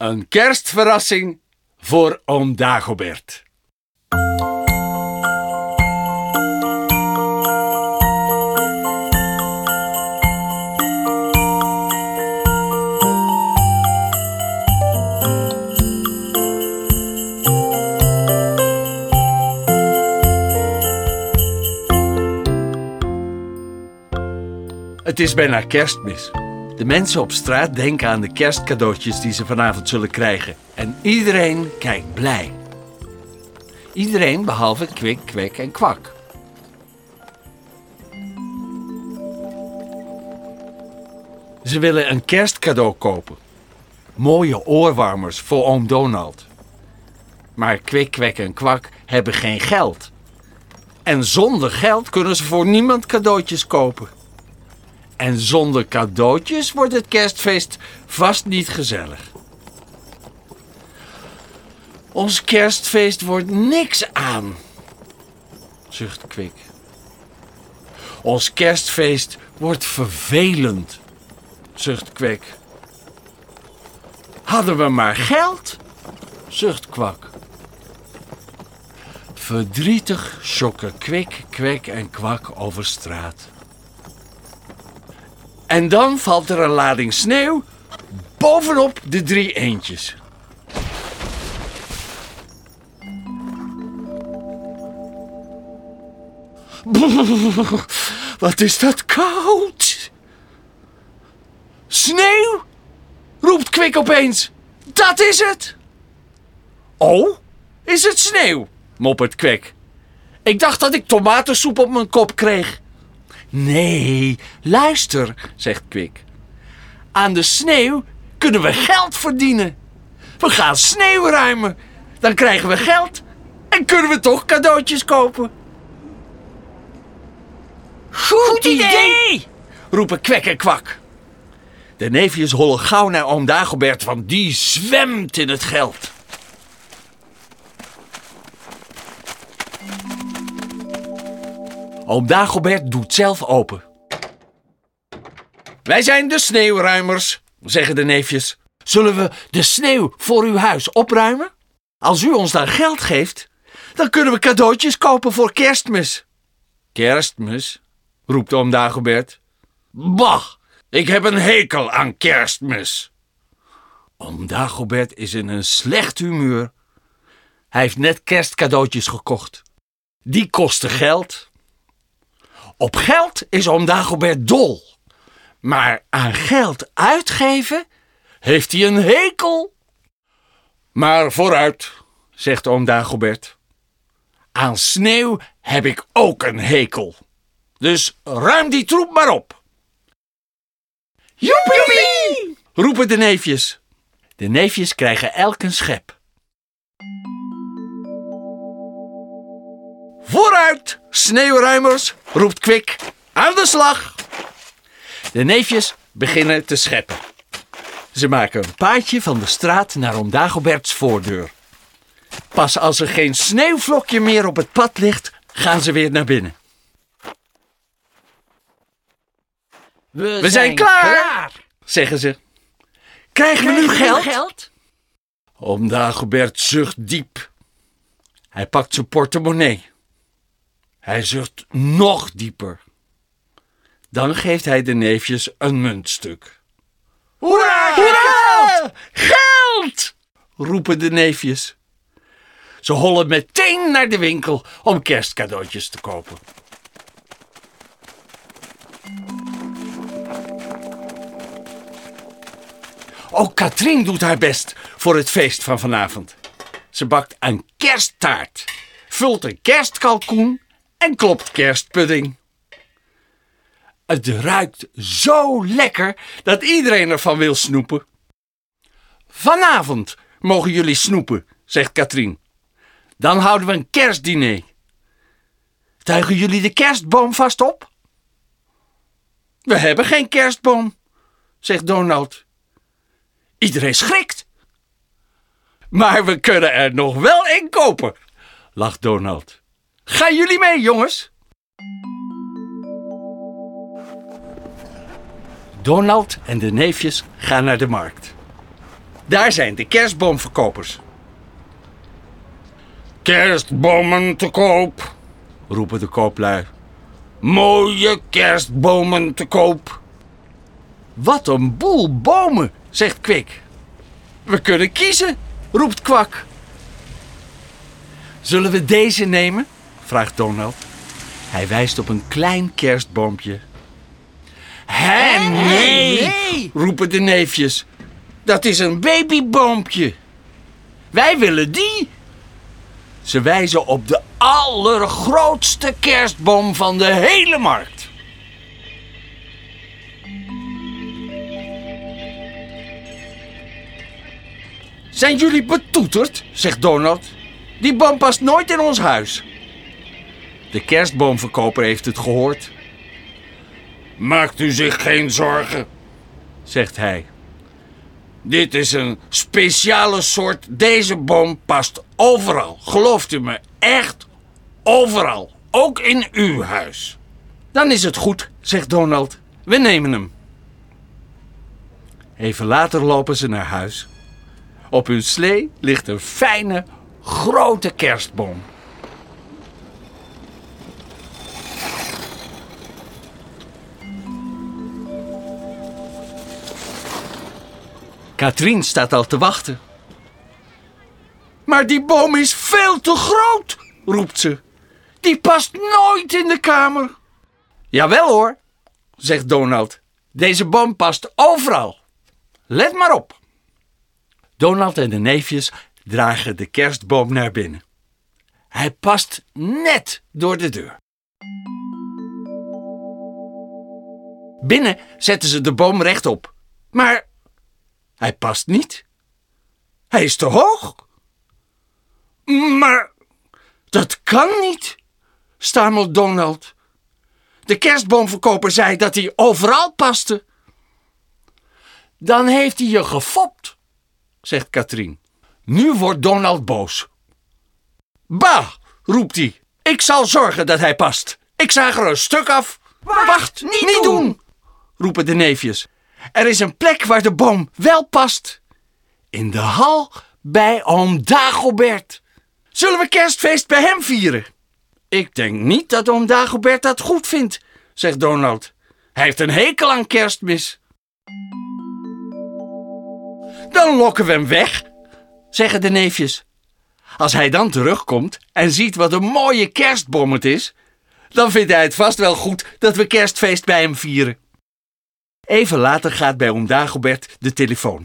Een kerstverrassing voor oom Dagobert. Het is bijna Kerstmis. De mensen op straat denken aan de kerstcadeautjes die ze vanavond zullen krijgen. En iedereen kijkt blij. Iedereen behalve Kwik, Kwek en Kwak. Ze willen een kerstcadeau kopen. Mooie oorwarmers voor oom Donald. Maar Kwik, Kwek en Kwak hebben geen geld. En zonder geld kunnen ze voor niemand cadeautjes kopen. En zonder cadeautjes wordt het kerstfeest vast niet gezellig. Ons kerstfeest wordt niks aan, zucht Kwik. Ons kerstfeest wordt vervelend, zucht Kwek. Hadden we maar geld, zucht Kwak. Verdrietig sjokken Kwik, Kwek en Kwak over straat. En dan valt er een lading sneeuw bovenop de 3 eendjes. Wat is dat koud! Sneeuw! Roept Kwik opeens. Dat is het! Oh, is het sneeuw? Moppert Kwik. Ik dacht dat ik tomatensoep op mijn kop kreeg. Nee, luister, zegt Kwik. Aan de sneeuw kunnen we geld verdienen. We gaan sneeuw ruimen. Dan krijgen we geld en kunnen we toch cadeautjes kopen. Goed idee! Roepen Kwek en Kwak. De neefjes hollen gauw naar oom Dagobert, want die zwemt in het geld. Oom Dagobert doet zelf open. Wij zijn de sneeuwruimers, zeggen de neefjes. Zullen we de sneeuw voor uw huis opruimen? Als u ons dan geld geeft, dan kunnen we cadeautjes kopen voor Kerstmis. Kerstmis? Roept oom Dagobert. Bah, ik heb een hekel aan Kerstmis. Oom Dagobert is in een slecht humeur. Hij heeft net kerstcadeautjes gekocht. Die kosten geld. Op geld is oom Dagobert dol. Maar aan geld uitgeven heeft hij een hekel. Maar vooruit, zegt oom Dagobert. Aan sneeuw heb ik ook een hekel. Dus ruim die troep maar op. Joepie! Roepen de neefjes. De neefjes krijgen elk een schep. Vooruit, sneeuwruimers, roept Kwik. Aan de slag! De neefjes beginnen te scheppen. Ze maken een paadje van de straat naar oom Dagoberts voordeur. Pas als er geen sneeuwvlokje meer op het pad ligt, gaan ze weer naar binnen. We zijn klaar, zeggen ze. Krijgen we nu geld? Oom Dagobert zucht diep. Hij pakt zijn portemonnee. Hij zucht nog dieper. Dan geeft hij de neefjes een muntstuk. Hoera! Hoera! Geld! Roepen de neefjes. Ze hollen meteen naar de winkel om kerstcadeautjes te kopen. Ook Katrien doet haar best voor het feest van vanavond. Ze bakt een kersttaart, vult een kerstkalkoen en klopt kerstpudding. Het ruikt zo lekker dat iedereen ervan wil snoepen. Vanavond mogen jullie snoepen, zegt Katrien. Dan houden we een kerstdiner. Tuigen jullie de kerstboom vast op? We hebben geen kerstboom, zegt Donald. Iedereen schrikt. Maar we kunnen er nog wel een kopen, lacht Donald. Gaan jullie mee, jongens? Donald en de neefjes gaan naar de markt. Daar zijn de kerstboomverkopers. Kerstbomen te koop, Roepen de kooplui. mooie kerstbomen te koop. Wat een boel bomen, zegt Kwik. We kunnen kiezen, roept Kwak. Zullen we deze nemen? Vraagt Donald. Hij wijst op een klein kerstboompje. Hé, nee, roepen de neefjes. Dat is een babyboompje. Wij willen die. Ze wijzen op de allergrootste kerstboom van de hele markt. Zijn jullie betoeterd, zegt Donald. Die boom past nooit in ons huis. De kerstboomverkoper heeft het gehoord, Maakt u zich geen zorgen. zegt hij. Dit is een speciale soort. Deze boom past overal. Gelooft u me, echt overal. Ook in uw huis. Dan is het goed, zegt Donald. We nemen hem. Even later lopen ze naar huis. Op hun slee ligt een fijne, grote kerstboom. Katrien staat al te wachten. Maar die boom is veel te groot, roept ze. Die past nooit in de kamer. Jawel hoor, zegt Donald. Deze boom past overal. Let maar op. Donald en de neefjes dragen de kerstboom naar binnen. Hij past net door de deur. Binnen zetten ze de boom rechtop. Maar hij past niet. Hij is te hoog. Maar dat kan niet, stamelt Donald. De kerstboomverkoper zei dat hij overal paste. Dan heeft hij je gefopt, zegt Katrien. Nu wordt Donald boos. Bah, roept hij. Ik zal zorgen dat hij past. Ik zaag er een stuk af. Wacht, niet doen, roepen de neefjes. Er is een plek waar de boom wel past. In de hal bij oom Dagobert. Zullen we kerstfeest bij hem vieren? Ik denk niet dat oom Dagobert dat goed vindt, zegt Donald. Hij heeft een hekel aan Kerstmis. Dan lokken we hem weg, zeggen de neefjes. Als hij dan terugkomt en ziet wat een mooie kerstboom het is, dan vindt hij het vast wel goed dat we kerstfeest bij hem vieren. Even later gaat bij oom Dagobert de telefoon.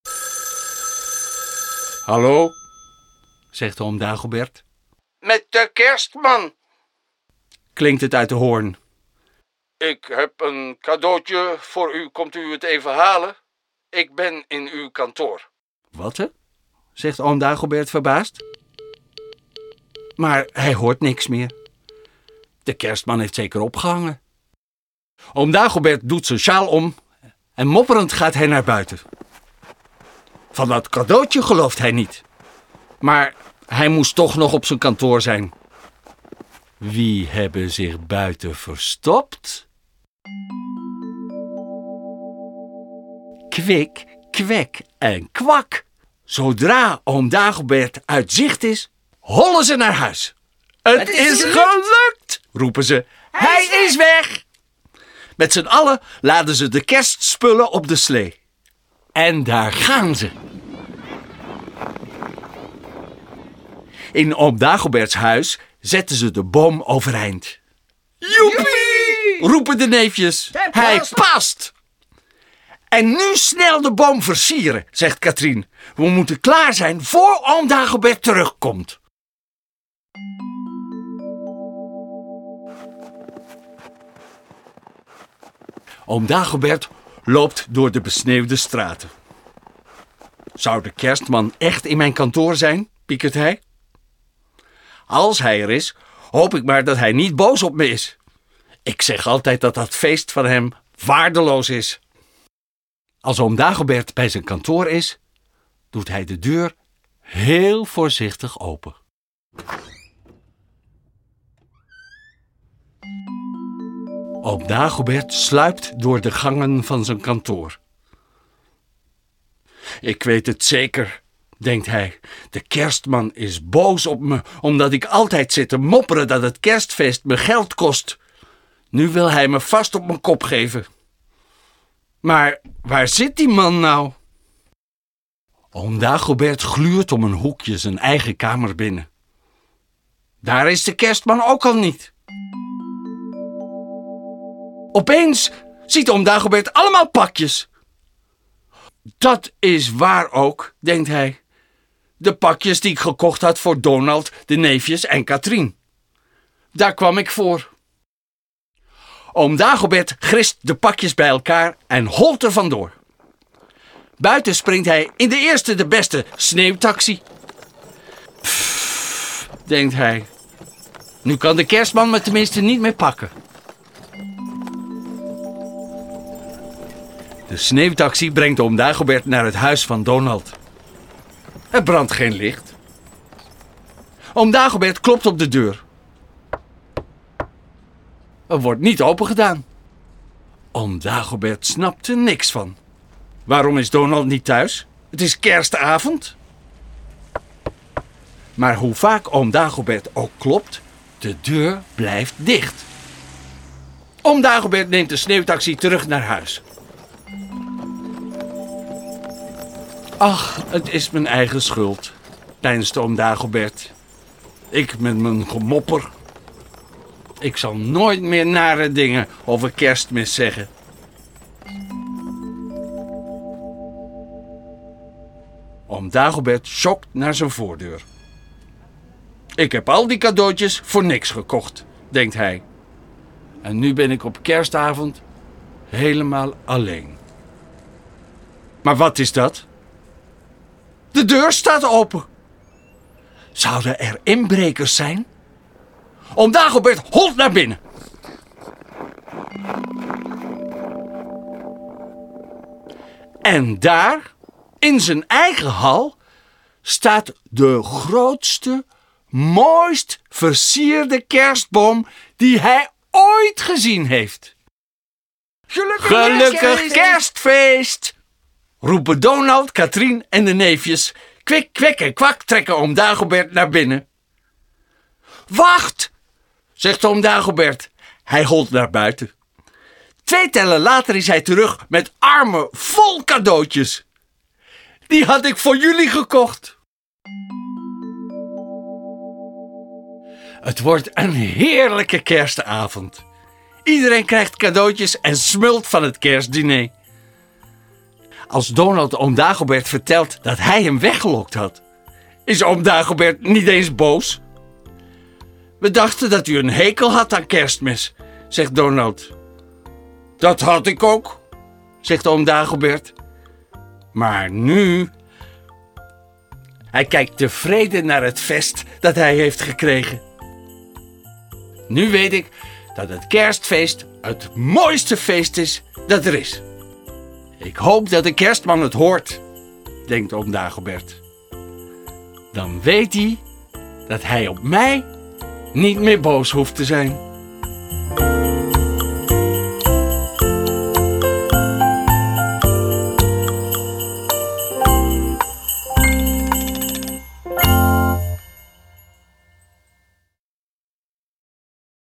Hallo, zegt oom Dagobert. Met de kerstman. Klinkt het uit de hoorn. Ik heb een cadeautje voor u. Komt u het even halen? Ik ben in uw kantoor. Wat hè? Zegt oom Dagobert verbaasd. Maar hij hoort niks meer. De kerstman heeft zeker opgehangen. Oom Dagobert doet zijn sjaal om en mopperend gaat hij naar buiten. Van dat cadeautje gelooft hij niet. Maar hij moest toch nog op zijn kantoor zijn. Wie hebben zich buiten verstopt? Kwik, kwek en kwak. Zodra oom Dagobert uit zicht is, hollen ze naar huis. Het is gelukt, roepen ze. Hij is weg. Met z'n allen laden ze de kerstspullen op de slee. En daar gaan ze. In oom Dagoberts huis zetten ze de boom overeind. Joepie! Roepen de neefjes. Hij past! En nu snel de boom versieren, zegt Katrien. We moeten klaar zijn voor oom Dagobert terugkomt. Oom Dagobert loopt door de besneeuwde straten. Zou de kerstman echt in mijn kantoor zijn, piekert hij. Als hij er is, hoop ik maar dat hij niet boos op me is. Ik zeg altijd dat dat feest van hem waardeloos is. Als oom Dagobert bij zijn kantoor is, doet hij de deur heel voorzichtig open. Oom Dagobert sluipt door de gangen van zijn kantoor. Ik weet het zeker, denkt hij. De kerstman is boos op me, omdat ik altijd zit te mopperen dat het kerstfeest me geld kost. Nu wil hij me vast op mijn kop geven. Maar waar zit die man nou? Oom Dagobert gluurt om een hoekje zijn eigen kamer binnen. Daar is de kerstman ook al niet. Opeens ziet oom Dagobert allemaal pakjes. Dat is waar ook, denkt hij. De pakjes die ik gekocht had voor Donald, de neefjes en Katrien. Daar kwam ik voor. Oom Dagobert grist de pakjes bij elkaar en holt er vandoor. Buiten springt hij in de eerste de beste sneeuwtaxi. Pff, denkt hij. Nu kan de kerstman me tenminste niet meer pakken. De sneeuwtaxi brengt oom Dagobert naar het huis van Donald. Er brandt geen licht. Oom Dagobert klopt op de deur. Er wordt niet opengedaan. Oom Dagobert snapt er niks van. Waarom is Donald niet thuis? Het is kerstavond. Maar hoe vaak oom Dagobert ook klopt, de deur blijft dicht. Oom Dagobert neemt de sneeuwtaxi terug naar huis. Ach, het is mijn eigen schuld, peinst oom Dagobert. Ik met mijn gemopper. Ik zal nooit meer nare dingen over Kerstmis zeggen. Oom Dagobert schokt naar zijn voordeur. Ik heb al die cadeautjes voor niks gekocht, denkt hij. En nu ben ik op kerstavond helemaal alleen. Maar wat is dat? De deur staat open. Zouden er inbrekers zijn? Oom Dagobert holt naar binnen. En daar, in zijn eigen hal, staat de grootste, mooist versierde kerstboom die hij ooit gezien heeft. Gelukkig kerstfeest! Roepen Donald, Katrien en de neefjes. Kwik, kwek en kwak trekken oom Dagobert naar binnen. Wacht, zegt oom Dagobert. Hij holt naar buiten. 2 tellen later is hij terug met armen vol cadeautjes. Die had ik voor jullie gekocht. Het wordt een heerlijke kerstavond. Iedereen krijgt cadeautjes en smult van het kerstdiner. Als Donald oom Dagobert vertelt dat hij hem weggelokt had, is oom Dagobert niet eens boos. We dachten dat u een hekel had aan Kerstmis, zegt Donald. Dat had ik ook, zegt oom Dagobert. Maar nu... Hij kijkt tevreden naar het vest dat hij heeft gekregen. Nu weet ik dat het kerstfeest het mooiste feest is dat er is. Ik hoop dat de kerstman het hoort, denkt oom Dagobert. Dan weet hij dat hij op mij niet meer boos hoeft te zijn.